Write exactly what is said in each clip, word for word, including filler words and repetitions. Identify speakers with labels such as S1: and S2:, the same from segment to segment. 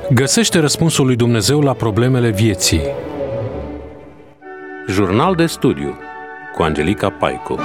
S1: Găsește răspunsul lui Dumnezeu la problemele vieții. Jurnal de studiu cu Angelica Paicu.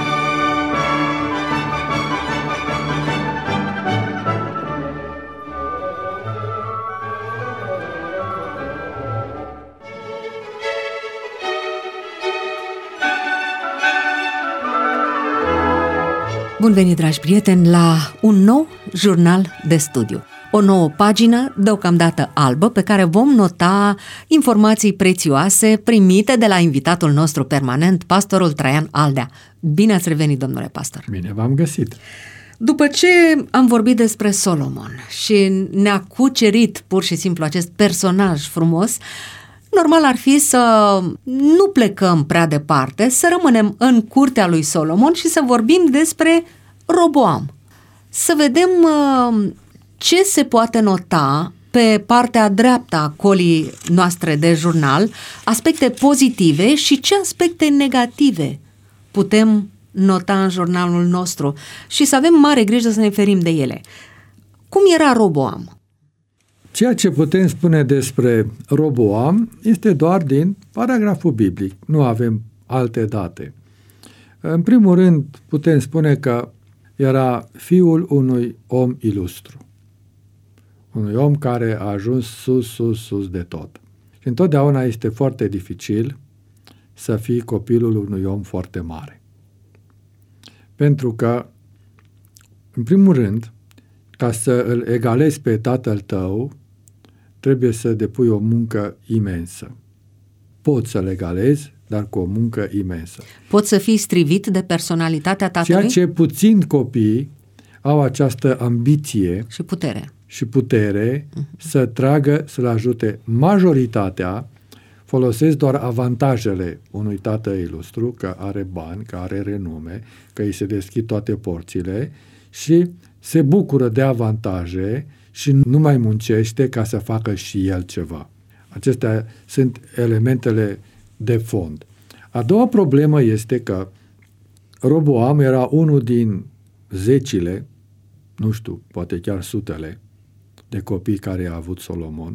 S2: Bun venit, dragi prieteni, la un nou jurnal de studiu. O nouă pagină, deocamdată albă, pe care vom nota informații prețioase primite de la invitatul nostru permanent, pastorul Traian Aldea. Bine ați revenit, domnule pastor!
S3: Bine v-am găsit! După
S2: ce am vorbit despre Solomon și ne-a cucerit pur și simplu acest personaj frumos, normal ar fi să nu plecăm prea departe, să rămânem în curtea lui Solomon și să vorbim despre Roboam. Să vedem uh, ce se poate nota pe partea dreaptă a colii noastre de jurnal, aspecte pozitive și ce aspecte negative putem nota în jurnalul nostru și să avem mare grijă să ne ferim de ele. Cum era Roboam?
S3: Ceea ce putem spune despre Roboam este doar din paragraful biblic. Nu avem alte date. În primul rând, putem spune că era fiul unui om ilustru. Unui om care a ajuns sus, sus, sus de tot. Și întotdeauna este foarte dificil să fii copilul unui om foarte mare. Pentru că, în primul rând, ca să îl egalezi pe tatăl tău, trebuie să depui o muncă imensă. Poți să-l egalezi, dar cu o muncă imensă.
S2: Poți să fii strivit de personalitatea tatălui?
S3: Ceea ce puțini copii au această ambiție
S2: și putere,
S3: și putere uh-huh. să tragă, să-l ajute. Majoritatea folosesc doar avantajele unui tată ilustru, că are bani, că are renume, că îi se deschid toate porțile și se bucură de avantaje și nu mai muncește ca să facă și el ceva. Acestea sunt elementele de fond. A doua problemă este că Roboam era unul din zecile, nu știu, poate chiar sutele de copii care a avut Solomon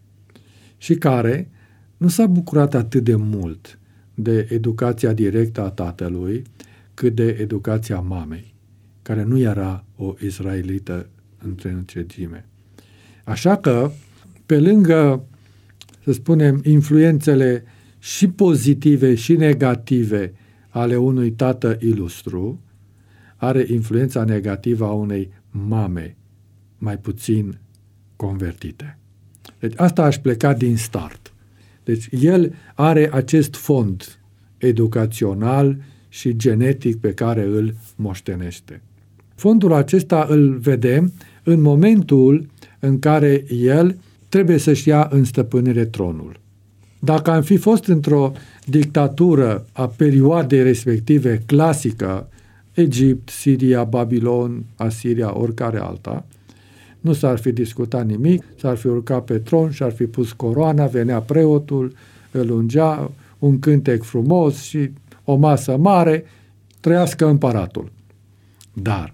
S3: și care nu s-a bucurat atât de mult de educația directă a tatălui cât de educația mamei, care nu era o izraelită între întregime. Așa că, pe lângă, să spunem, influențele și pozitive și negative ale unui tată ilustru, are influența negativă a unei mame mai puțin convertite. Deci asta aș pleca din start. Deci el are acest fond educațional și genetic pe care îl moștenește. Fondul acesta îl vedem în momentul în care el trebuie să-și ia în stăpânire tronul. Dacă am fi fost într-o dictatură a perioadei respective clasică, Egipt, Siria, Babilon, Asiria, oricare alta, nu s-ar fi discutat nimic, s-ar fi urcat pe tron și ar fi pus coroana, venea preotul, îl ungea, un cântec frumos și o masă mare, trăiască împăratul. Dar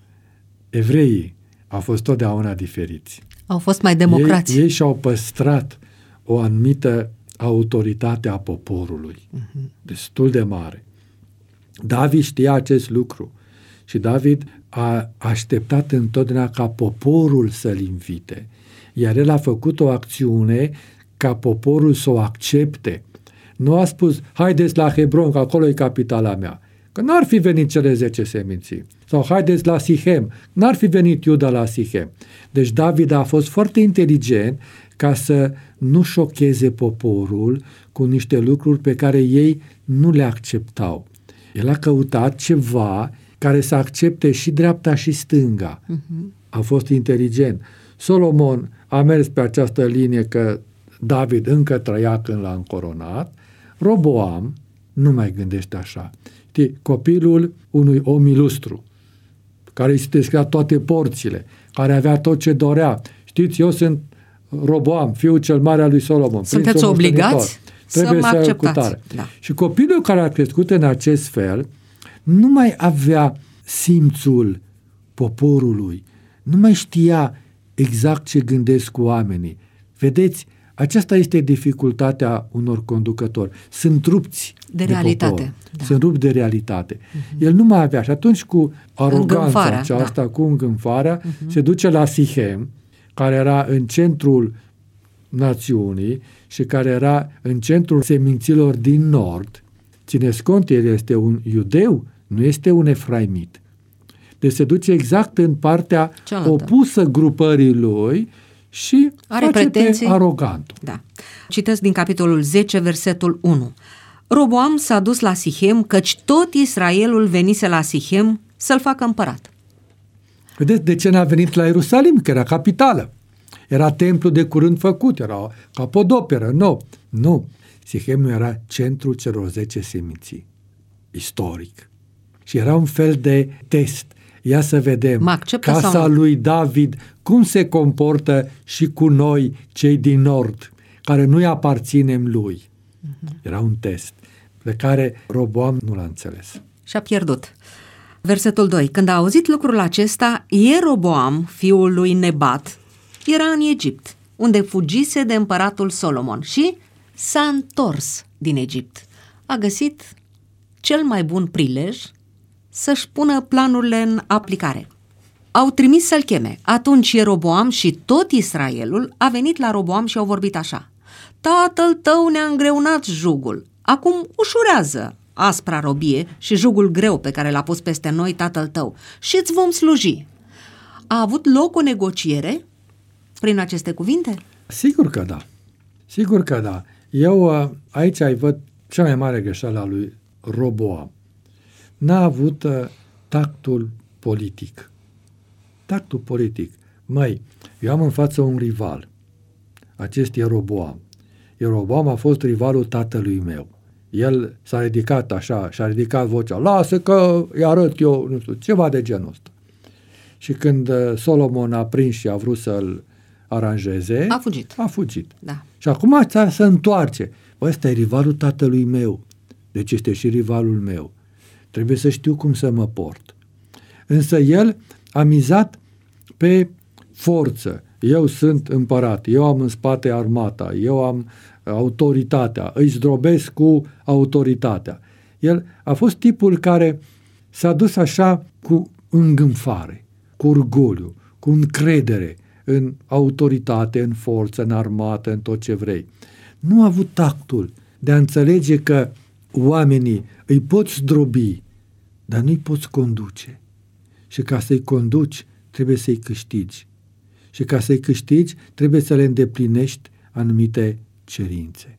S3: evreii au fost totdeauna diferiți.
S2: Au fost mai democrați.
S3: Ei, ei și-au păstrat o anumită autoritate a poporului, uh-huh. destul de mare. David știa acest lucru și David a așteptat întotdeauna ca poporul să-l invite, iar el a făcut o acțiune ca poporul să o accepte. Nu a spus, haideți la Hebron, că acolo e capitala mea, că n-ar fi venit cele zece seminții. Sau haideți la Sichem, n-ar fi venit Iuda la Sichem. Deci David a fost foarte inteligent ca să nu șocheze poporul cu niște lucruri pe care ei nu le acceptau. El a căutat ceva care să accepte și dreapta și stânga. Uh-huh. A fost inteligent. Solomon a mers pe această linie că David încă trăia când l-a încoronat. Roboam nu mai gândește așa. Știi, copilul unui om ilustru, care îi se deschidea toate porțile, care avea tot ce dorea. Știți, eu sunt Roboam, fiul cel mare al lui Solomon.
S2: Sunteți obligați
S3: Trebuie
S2: să mă acceptați.
S3: Da. Și copilul care a crescut în acest fel nu mai avea simțul poporului, nu mai știa exact ce gândesc oamenii. Vedeți, aceasta este dificultatea unor conducători. Sunt rupți
S2: de,
S3: de
S2: realitate. Da.
S3: Sunt rupți de realitate. Uh-huh. El nu mai avea. Și atunci cu aroganța
S2: Îngânfarea,
S3: aceasta,
S2: da.
S3: cu îngânfarea, uh-huh. se duce la Sichem, care era în centrul națiunii și care era în centrul seminților din nord. Țineți cont, el este un iudeu, nu este un efraimit. Deci se duce exact în partea cealaltă, opusă grupării lui și
S2: are
S3: face
S2: pretenții
S3: pe arogantul.
S2: Da. Citesc din capitolul zece, versetul unu. Roboam s-a dus la Sichem, căci tot Israelul venise la Sichem să-l facă împărat.
S3: Vedeți de ce n-a venit la Ierusalim? Că era capitală. Era templu de curând făcut, era capodoperă. Nu, nu. Sichem era centrul celor zece seminții. Istoric. Și era un fel de test. Ia să vedem casa lui David cum se comportă și cu noi, cei din nord, care nu-i aparținem lui. Uh-huh. Era un test pe care Roboam nu l-a înțeles.
S2: Și a pierdut. Versetul doi. Când a auzit lucrul acesta, Ieroboam, fiul lui Nebat, era în Egipt, unde fugise de împăratul Solomon și s-a întors din Egipt. A găsit cel mai bun prilej să-și pună planurile în aplicare. Au trimis să-l cheme. Atunci Ieroboam și tot Israelul a venit la Roboam și au vorbit așa. Tatăl tău ne-a îngreunat jugul. Acum ușurează aspra robie și jugul greu pe care l-a pus peste noi tatăl tău și îți vom sluji. A avut loc o negociere prin aceste cuvinte?
S3: Sigur că da. Sigur că da. Eu aici ai văd cea mai mare greșeală a lui Roboam. N-a avut uh, tactul politic. Tactul politic. Măi, eu am în față un rival. Acest Ieroboam. Ieroboam a fost rivalul tatălui meu. El s-a ridicat așa, și-a ridicat vocea. Lasă că îi arăt eu, nu știu, ceva de genul ăsta. Și când uh, Solomon a prins și a vrut să-l aranjeze,
S2: a fugit.
S3: A fugit.
S2: Da.
S3: Și acum se întoarce. Bă, ăsta e rivalul tatălui meu. Deci este și rivalul meu. Trebuie să știu cum să mă port. Însă el a mizat pe forță. Eu sunt împărat, eu am în spate armata, eu am autoritatea, îi zdrobesc cu autoritatea. El a fost tipul care s-a dus așa cu îngânfare, cu orgoliu, cu încredere în autoritate, în forță, în armată, în tot ce vrei. Nu a avut tactul de a înțelege că oamenii îi poți zdrobi, dar nu îi poți conduce. Și ca să-i conduci, trebuie să-i câștigi. Și ca să-i câștigi, trebuie să le îndeplinești anumite cerințe.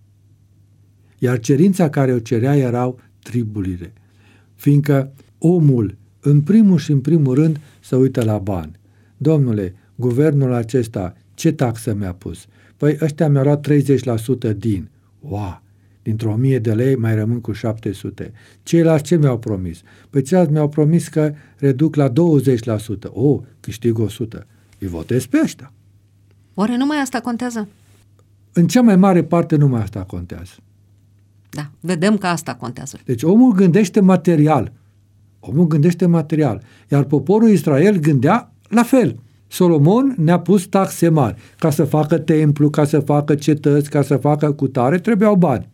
S3: Iar cerința care o cerea erau triburile. Fiindcă omul, în primul și în primul rând, se uită la bani. Domnule, guvernul acesta, ce taxă mi-a pus? Păi ăștia mi-au luat treizeci la sută din. Wow! Dintr-o mie de lei mai rămân cu șapte sute. Ceilalți ce mi-au promis? Păi ceilalți mi-au promis că reduc la douăzeci la sută. Oh, câștig o sută. Îi votez pe ăștia.
S2: Oare numai asta contează?
S3: În cea mai mare parte numai asta contează.
S2: Da, vedem că asta contează.
S3: Deci omul gândește material. Omul gândește material. Iar poporul Israel gândea la fel. Solomon ne-a pus taxe mari. Ca să facă templu, ca să facă cetăți, ca să facă cutare, trebuiau bani.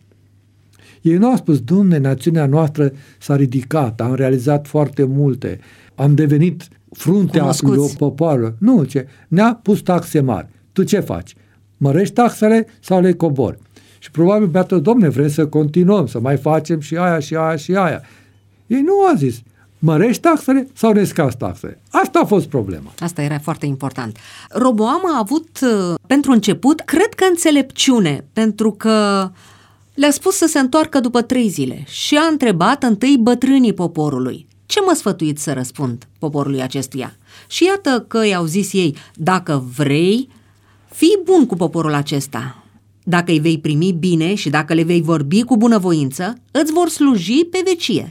S3: Ei nu au spus, Doamne, națiunea noastră s-a ridicat, am realizat foarte multe, am devenit fruntea lui popoară. Nu, ce? Ne-a pus taxe mari. Tu ce faci? Mărești taxele sau le cobori? Și probabil pe atât, Doamne, vrem să continuăm, să mai facem și aia, și aia, și aia. Ei nu au zis, mărești taxele sau ne scazi taxele? Asta a fost problema.
S2: Asta era foarte important. Roboam a avut, pentru început, cred că înțelepciune, pentru că le-a spus să se întoarcă după trei zile și a întrebat întâi bătrânii poporului. Ce mă sfătuiți să răspund poporului acestuia? Și iată că i-au zis ei, dacă vrei, fii bun cu poporul acesta. Dacă îi vei primi bine și dacă le vei vorbi cu bunăvoință, îți vor sluji pe vecie.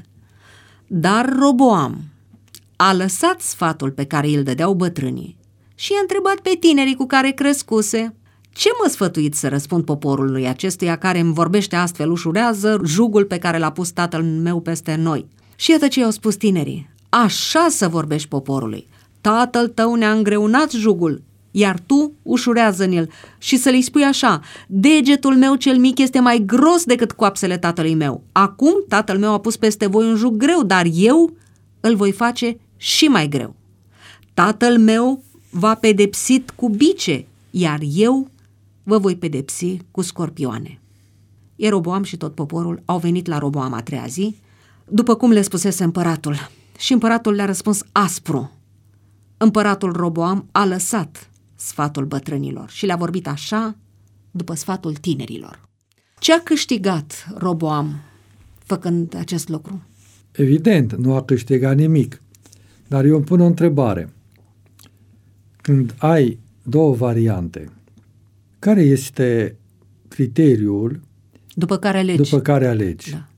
S2: Dar Roboam a lăsat sfatul pe care îl dădeau bătrânii și i-a întrebat pe tinerii cu care crescuse, ce mă sfătuiți să răspund poporului acestuia care îmi vorbește astfel, ușurează jugul pe care l-a pus tatăl meu peste noi? Și iată ce i-au spus tinerii, așa să vorbești poporului, tatăl tău ne-a îngreunat jugul, iar tu ușurează-ne-l și să-i spui așa: degetul meu cel mic este mai gros decât coapsele tatălui meu. Acum tatăl meu a pus peste voi un juc greu, dar eu îl voi face și mai greu. Tatăl meu v-a pedepsit cu bice, iar eu vă voi pedepsi cu scorpioane. Ieroboam și tot poporul au venit la Roboam a treia zi, după cum le spusese împăratul, și împăratul le-a răspuns aspru. Împăratul Roboam a lăsat sfatul bătrânilor și le-a vorbit așa după sfatul tinerilor. Ce a câștigat Roboam făcând acest lucru?
S3: Evident, nu a câștigat nimic. Dar eu îmi pun o întrebare. Când ai două variante, care este criteriul
S2: după care alegi?
S3: După care alegi.
S2: Da.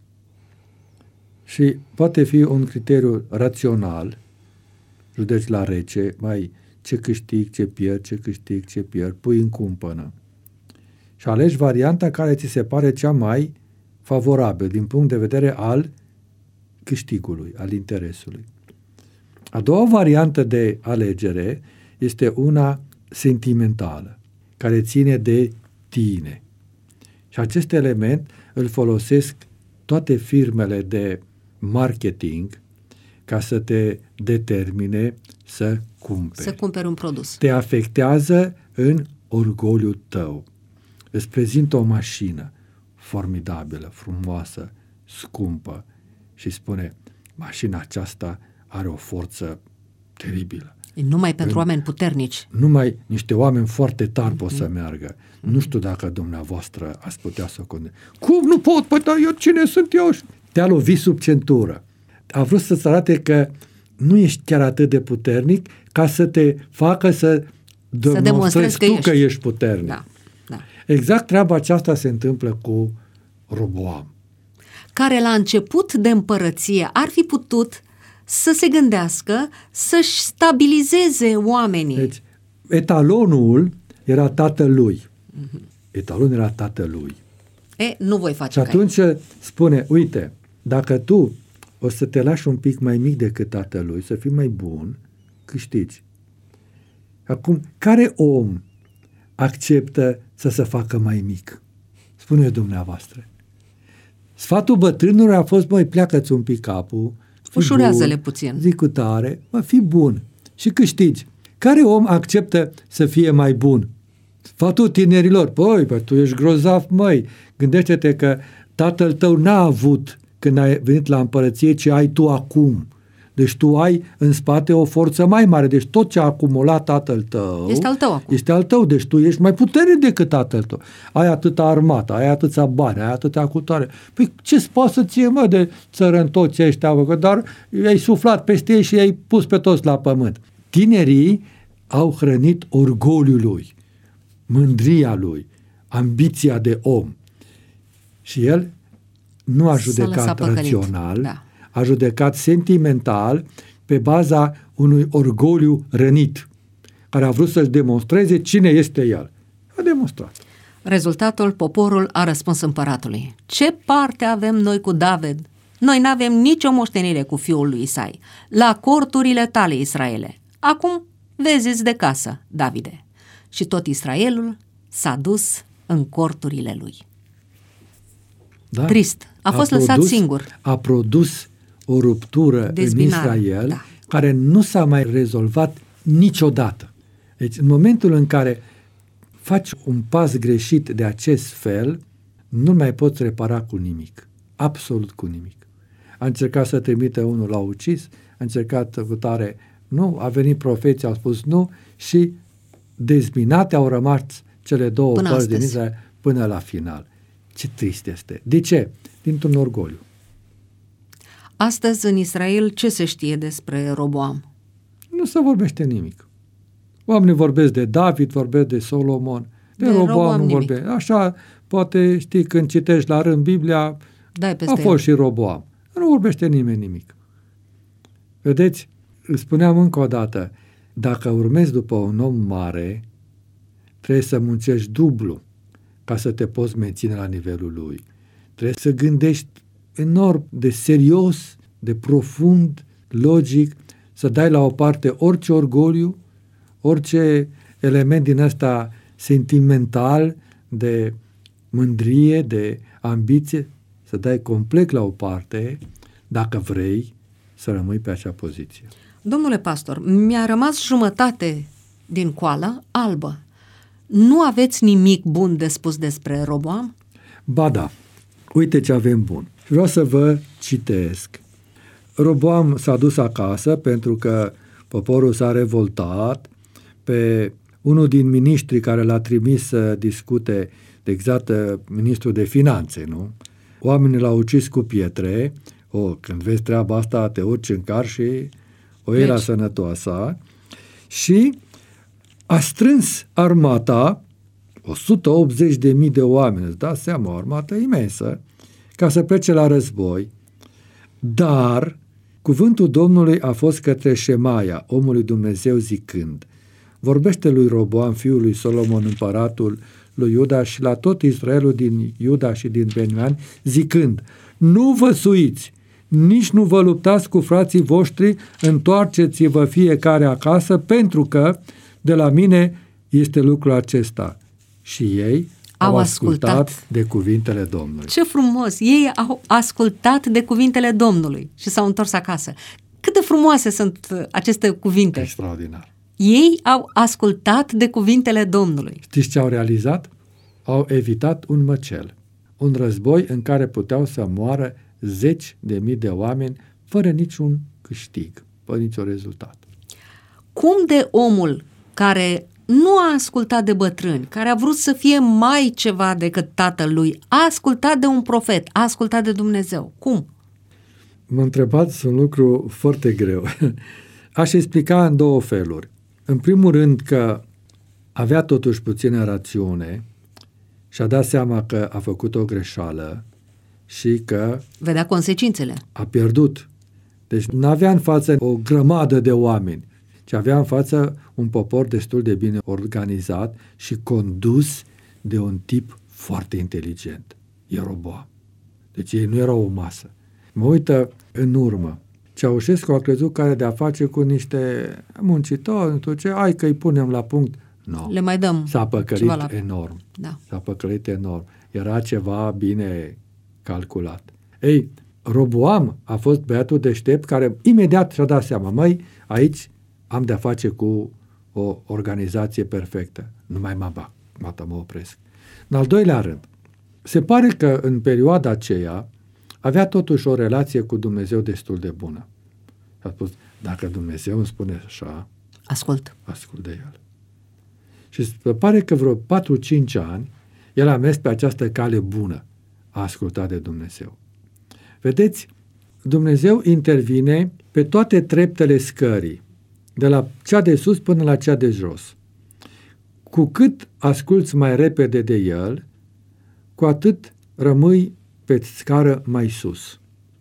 S3: Și poate fi un criteriu rațional, judeci la rece, mai ce câștig, ce pierd, ce câștig, ce pierd, pui în cumpănă. Și alegi varianta care ți se pare cea mai favorabil din punct de vedere al câștigului, al interesului. A doua variantă de alegere este una sentimentală, care ține de tine. Și acest element îl folosesc toate firmele de marketing ca să te determine să cumperi.
S2: Să cumperi un produs.
S3: Te afectează în orgoliul tău. Îți prezintă o mașină formidabilă, frumoasă, scumpă și spune: mașina aceasta are o forță teribilă.
S2: Numai pentru
S3: în,
S2: oameni puternici.
S3: Numai niște oameni foarte tari pot să meargă. Nu știu dacă dumneavoastră ați putea să o conduce. Cum nu pot? Păi, dar eu cine sunt eu? Te-a lovit sub centură. A vrut să-ți arate că nu ești chiar atât de puternic ca să te facă să,
S2: să demonstrezi
S3: tu
S2: că ești.
S3: că ești puternic.
S2: Da, da.
S3: Exact treaba aceasta se întâmplă cu Roboam,
S2: care la început de împărăție ar fi putut să se gândească să-și stabilizeze oamenii.
S3: Deci, etalonul era tatălui. Mm-hmm. Etalonul era tatălui.
S2: E, nu voi face.
S3: Și atunci spune: uite, dacă tu o să te lași un pic mai mic decât tatălui, să fii mai bun, câștigi. Acum, care om acceptă să se facă mai mic? Spune dumneavoastră. Sfatul bătrânului a fost: măi, pleacă-ți un pic capul,
S2: ușurează-le puțin.
S3: Zic cu tare, mă, fii bun și câștigi. Care om acceptă să fie mai bun? Sfatul tinerilor: păi, bă, tu ești grozav, măi, gândește-te că tatăl tău n-a avut când ai venit la împărăție ce ai tu acum. Deci tu ai în spate o forță mai mare. Deci tot ce a acumulat tatăl tău
S2: este al tău acum.
S3: Este al tău. Deci tu ești mai puternic decât tatăl tău. Ai atâta armată, ai atâția bani, ai atâtea cutare. Păi ce-ți poate să ție, mă, de țărân toți ăștia? Dar i-ai suflat peste ei și i-ai pus pe toți la pământ. Tinerii au hrănit orgoliul lui, mândria lui, ambiția de om. Și el nu a judecat rațional, da. A judecat sentimental pe baza unui orgoliu rănit, care a vrut să-și demonstreze cine este el. A demonstrat.
S2: Rezultatul: poporul a răspuns împăratului: ce parte avem noi cu David? Noi n-avem nicio moștenire cu fiul lui Isai, la corturile tale, Israele. Acum vezi-ți de casă, Davide. Și tot Israelul s-a dus în corturile lui.
S3: Da?
S2: Trist. A, a fost
S3: produs,
S2: lăsat singur.
S3: A produs o ruptură
S2: Dezbinare,
S3: în Israel,
S2: da.
S3: care nu s-a mai rezolvat niciodată. Deci, în momentul în care faci un pas greșit de acest fel, nu mai poți repara cu nimic. Absolut cu nimic. A încercat să trimite unul, l-a ucis, a încercat cu tare, nu, a venit profeții, au spus nu și dezbinate au rămas cele două
S2: până
S3: părți
S2: astăzi.
S3: din Israel până la final. Ce trist este. De ce? Dintr-un orgoliu.
S2: Astăzi, în Israel, ce se știe despre Roboam?
S3: Nu se vorbește nimic. Oamenii vorbesc de David, vorbesc de Solomon, de, de Roboam, Roboam nu vorbesc. Așa, poate știi, când citești la rând Biblia,
S2: Dai peste
S3: a fost
S2: el.
S3: și Roboam. Nu vorbește nimeni nimic. Vedeți, îți spuneam încă o dată, dacă urmezi după un om mare, trebuie să muncești dublu ca să te poți menține la nivelul lui. Trebuie să gândești enorm de serios, de profund, logic, să dai la o parte orice orgoliu, orice element din ăsta sentimental, de mândrie, de ambiție, să dai complet la o parte dacă vrei să rămâi pe acea poziție.
S2: Domnule pastor, mi-a rămas jumătate din coală albă. Nu aveți nimic bun de spus despre Roboam?
S3: Ba da, uite ce avem bun. Vreau să vă citesc. Roboam s-a dus acasă pentru că poporul s-a revoltat. Pe unul din miniștrii care l-a trimis să discute, de exact ministrul de finanțe, nu? Oamenii l-au ucis cu pietre. O, când vezi treaba asta, te urci în car și o iei la sănătoasa. Și a strâns armata, o sută optzeci de mii de oameni, îți dați seama, o armată imensă, ca să plece la război. Dar cuvântul Domnului a fost către Șemaia, omul lui Dumnezeu, zicând: vorbește lui Roboam, fiul lui Solomon, împăratul lui Iuda, și la tot Israelul din Iuda și din Beniamin, zicând: nu vă suiți, nici nu vă luptați cu frații voștri, întoarceți-vă fiecare acasă, pentru că de la mine este lucrul acesta. Și ei au, au ascultat, ascultat de cuvintele Domnului.
S2: Ce frumos! Ei au ascultat de cuvintele Domnului și s-au întors acasă. Cât de frumoase sunt aceste cuvinte!
S3: Extraordinar!
S2: Ei au ascultat de cuvintele Domnului.
S3: Știți ce au realizat? Au evitat un măcel, un război în care puteau să moară zeci de mii de oameni fără niciun câștig, fără niciun rezultat.
S2: Cum de omul care nu a ascultat de bătrâni, care a vrut să fie mai ceva decât tatăl lui, a ascultat de un profet, a ascultat de Dumnezeu? Cum?
S3: Mă întrebați un lucru foarte greu. Aș explica în două feluri. În primul rând că avea totuși puțină rațiune și a dat seama că a făcut o greșeală și că
S2: vedea consecințele.
S3: A pierdut. Deci nu avea în față o grămadă de oameni, ci avea în față un popor destul de bine organizat și condus de un tip foarte inteligent, Ieroboam. Deci ei nu erau o masă. Mă uită în urmă. Ceaușescu a crezut că are de-a face cu niște muncitori, nu știu ce, hai că îi punem la punct. Nu.
S2: Le mai dăm.
S3: S-a păcălit
S2: la...
S3: enorm.
S2: Da.
S3: S-a păcălit enorm. Era ceva bine calculat. Ei, Roboam a fost băiatul deștept care imediat și-a dat seama, măi, aici am de-a face cu o organizație perfectă. Nu mai mă bag, mă, mă opresc. În al doilea rând, se pare că în perioada aceea avea totuși o relație cu Dumnezeu destul de bună. A spus, dacă Dumnezeu îmi spune așa,
S2: ascult.
S3: Ascult de El. Și se pare că vreo patru-cinci ani el a mers pe această cale bună. A ascultat de Dumnezeu. Vedeți, Dumnezeu intervine pe toate treptele scării, de la cea de sus până la cea de jos. Cu cât asculți mai repede de El, cu atât rămâi pe scară mai sus.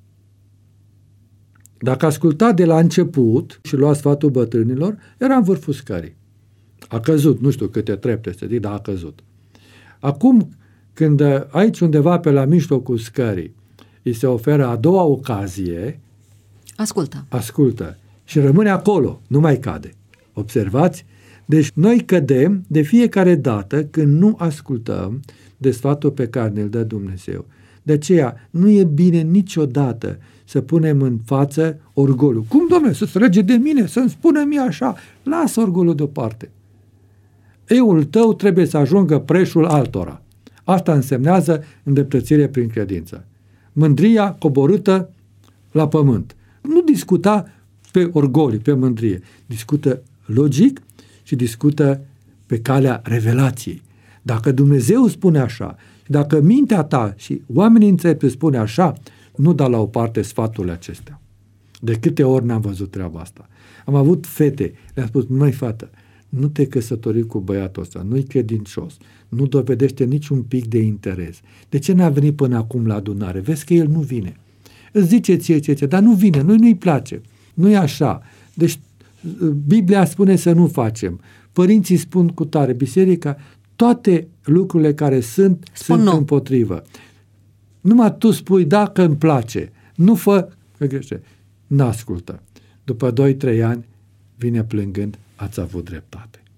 S3: Dacă asculta de la început și lua sfatul bătrânilor, era în vârful scării. A căzut, nu știu câte trepte să zic, dar a căzut. Acum, când aici undeva pe la mijlocul scării îi se oferă a doua ocazie,
S2: ascultă.
S3: Ascultă. Și rămâne acolo, nu mai cade. Observați? Deci noi cădem de fiecare dată când nu ascultăm de sfatul pe care ne-l dă Dumnezeu. De aceea nu e bine niciodată să punem în față orgolul. Cum, Doamne, să-ți rege de mine, să-mi spună mie așa? Lasă orgolul deoparte. Eul tău trebuie să ajungă preșul altora. Asta însemnează îndreptățire prin credință. Mândria coborâtă la pământ. Nu discuta pe orgolii, pe mândrie. Discută logic și discută pe calea revelației. Dacă Dumnezeu spune așa, și dacă mintea ta și oamenii înțelepți spune așa, nu da la o parte sfaturile acestea. De câte ori n-am văzut treaba asta? Am avut fete, le-am spus, măi fată, nu te căsători cu băiatul ăsta, nu-i credincios, nu dovedește niciun pic de interes. De ce n-a venit până acum la adunare? Vezi că el nu vine. Îți zice ție ce, ce, dar nu vine, noi nu-i place. Nu e așa. Deci Biblia spune să nu facem. Părinții spun cu tare, biserica, toate lucrurile care sunt,
S2: spun
S3: sunt
S2: nu.
S3: Împotrivă. Numai tu spui da că îmi place. Nu fă că grește. N-ascultă. După doi trei ani vine plângând, ați avut dreptate.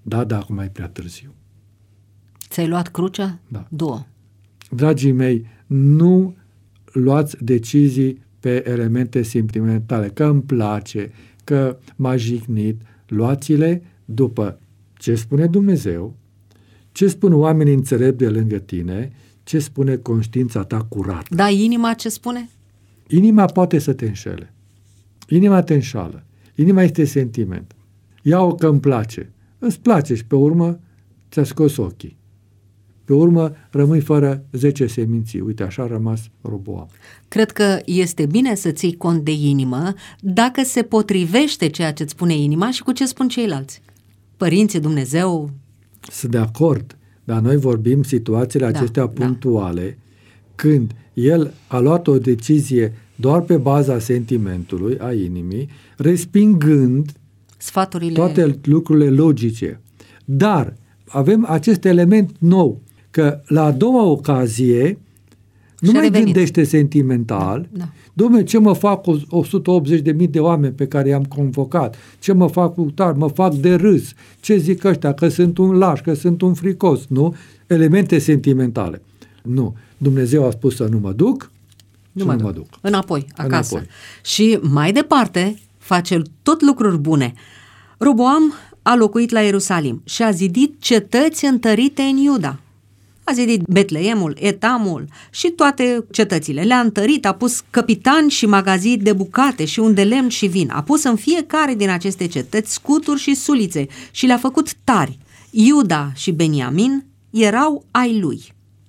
S3: Da, dar acum e prea târziu.
S2: Ți-ai luat crucea?
S3: Da.
S2: Două.
S3: Dragii mei, nu luați decizii pe elemente sentimentale, că îmi place, că m-a jignit. Luați-le după ce spune Dumnezeu, ce spun oamenii înțelepți de lângă tine, ce spune conștiința ta curată.
S2: Da, inima ce spune?
S3: Inima poate să te înșele. Inima te înșală. Inima este sentiment. Ia-o că îmi place. Îți place și pe urmă ți-a scos ochii. Pe urmă rămâi fără zece seminții. Uite, așa a rămas Roboam.
S2: Cred că este bine să ții cont de inimă dacă se potrivește ceea ce îți spune inima și cu ce spun ceilalți. Părinții, Dumnezeu...
S3: Sunt de acord, dar noi vorbim situațiile
S2: Da,
S3: acestea
S2: da.
S3: punctuale, când el a luat o decizie doar pe baza sentimentului, a inimii, respingând
S2: Sfaturile...
S3: toate lucrurile logice. Dar avem acest element nou, că la a doua ocazie nu
S2: Și-a
S3: mai
S2: revenit.
S3: gândește sentimental.
S2: Da, da.
S3: Dom'le, ce mă fac cu o sută optzeci de mii de oameni pe care i-am convocat? Ce mă fac cu tar? Mă fac de râs. Ce zic ăștia? Că sunt un laș, că sunt un fricos, nu? Elemente sentimentale. Nu. Dumnezeu a spus să nu mă duc,
S2: Nu
S3: și
S2: mă
S3: nu
S2: duc.
S3: mă duc.
S2: Înapoi, acasă.
S3: Înapoi.
S2: Și mai departe face tot lucruri bune. Roboam a locuit la Ierusalim și a zidit cetăți întărite în Iuda. A zidit Betleemul, Etamul și toate cetățile. Le-a întărit, a pus capitani și magazii de bucate și un de lemn și vin. A pus în fiecare din aceste cetăți scuturi și sulițe și le-a făcut tari. Iuda și Beniamin erau ai lui.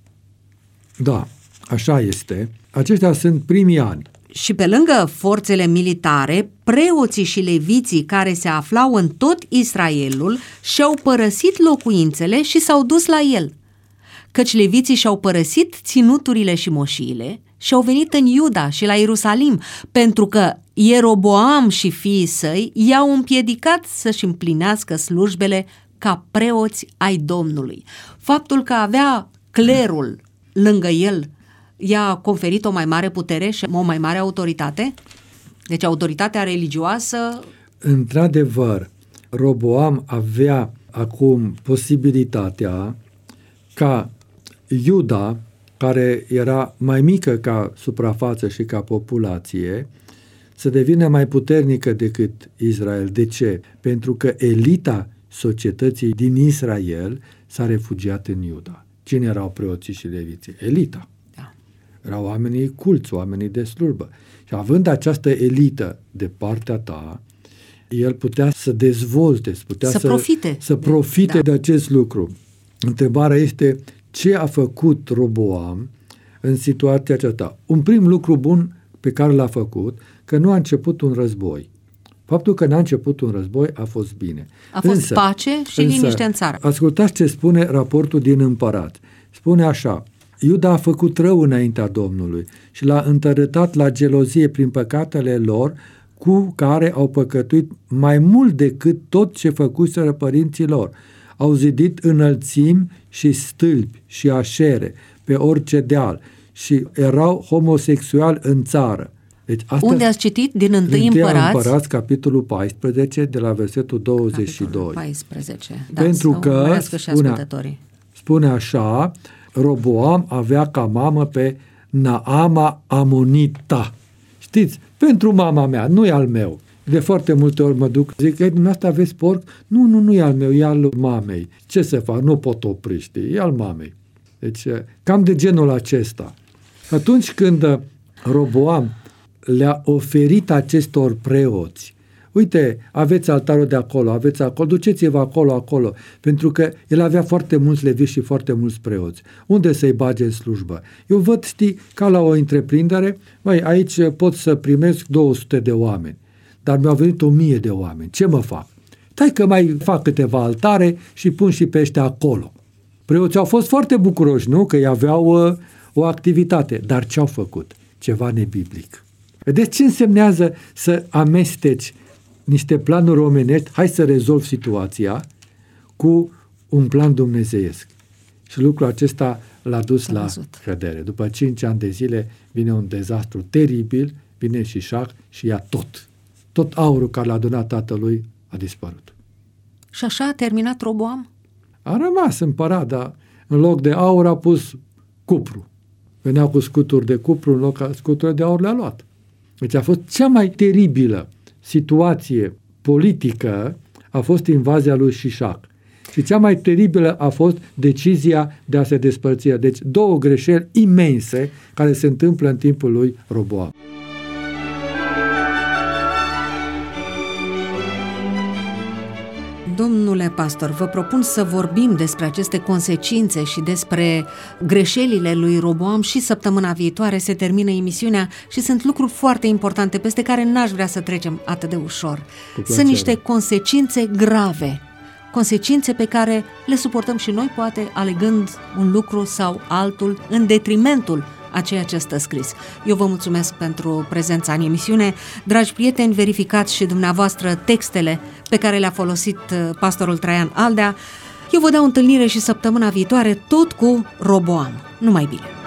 S3: Da, așa este. Aceștia sunt primii ani.
S2: Și pe lângă forțele militare, preoții și leviții care se aflau în tot Israelul și-au părăsit locuințele și s-au dus la el. Căci leviții și-au părăsit ținuturile și moșiile și au venit în Iuda și la Ierusalim, pentru că Ieroboam și fiii săi i-au împiedicat să-și împlinească slujbele ca preoți ai Domnului. Faptul că avea clerul lângă el i-a conferit o mai mare putere și o mai mare autoritate? Deci autoritatea religioasă...
S3: Într-adevăr, Roboam avea acum posibilitatea ca Iuda, care era mai mică ca suprafață și ca populație, să devină mai puternică decât Israel. De ce? Pentru că elita societății din Israel s-a refugiat în Iuda. Cine erau preoții și leviții? Elita.
S2: Da.
S3: Erau oamenii culți, oamenii de slujbă. Și având această elită de partea ta, el putea să dezvolte, putea
S2: să
S3: să
S2: profite,
S3: să profite
S2: da.
S3: de acest lucru. Întrebarea este ce a făcut Roboam în situația aceasta. Un prim lucru bun pe care l-a făcut, că nu a început un război. Faptul că n-a început un război a fost bine.
S2: A fost
S3: însă,
S2: pace și
S3: însă,
S2: liniște în țară.
S3: Ascultați ce spune raportul din Împărat. Spune așa: Iuda a făcut rău înaintea Domnului și l-a întărătat la gelozie prin păcatele lor, cu care au păcătuit mai mult decât tot ce făcuseră părinții lor. Au zidit înălțimi și stâlpi și așere pe orice deal și erau homosexuali în țară. Deci asta
S2: Unde ați citit? Din întâi Împărați?
S3: Împărați, capitolul paisprezece, de la versetul douăzeci și doi.
S2: Capitolul paisprezece. Da,
S3: Pentru
S2: să
S3: că
S2: urmărească și
S3: spune,
S2: ascultătorii.
S3: spune așa: Roboam avea ca mamă pe Naama Amonita. Știți, pentru mama mea, nu e al meu. De foarte multe ori mă duc, zic, ei, dumneavoastră aveți porc? Nu, nu, nu e al meu, e al mamei. Ce să fac? Nu pot opri, știi? E al mamei. Deci, cam de genul acesta. Atunci când Roboam le-a oferit acestor preoți, uite, aveți altarul de acolo, aveți acolo, duceți-vă acolo, acolo, pentru că el avea foarte mulți leviți și foarte mulți preoți. Unde să-i bage în slujbă? Eu văd, știi, ca la o întreprindere, măi, aici pot să primesc două sute de oameni, dar mi-au venit o mie de oameni. Ce mă fac? Stai că mai fac câteva altare și pun și pe ăștia acolo. Preoții au fost foarte bucuroși, nu? Că ei aveau uh, o activitate. Dar ce au făcut? Ceva nebiblic. Vedeți ce însemnează să amesteci niște planuri omenești, hai să rezolv situația, cu un plan dumnezeiesc. Și lucrul acesta l-a dus la cădere. După cinci ani de zile vine un dezastru teribil, vine și Șac și ia tot. Tot aurul care l-a donat tatălui a dispărut.
S2: Și așa a terminat Roboam?
S3: A rămas împărat, dar în loc de aur a pus cupru. Veneau cu scuturi de cupru, în loc de scuturi de aur le-a luat. Deci a fost cea mai teribilă situație politică, a fost invazia lui Șișac. Și cea mai teribilă a fost decizia de a se despărți. Deci două greșeli imense care se întâmplă în timpul lui Roboam.
S2: Domnule pastor, vă propun să vorbim despre aceste consecințe și despre greșelile lui Roboam și săptămâna viitoare. Se termină emisiunea și sunt lucruri foarte importante peste care n-aș vrea să trecem atât de ușor. Sunt niște consecințe grave, consecințe pe care le suportăm și noi, poate alegând un lucru sau altul în detrimentul a ceea ce stă scris. Eu vă mulțumesc pentru prezența în emisiune. Dragi prieteni, verificați și dumneavoastră textele pe care le-a folosit pastorul Traian Aldea. Eu vă dau întâlnire și săptămâna viitoare tot cu Roboam. Numai bine!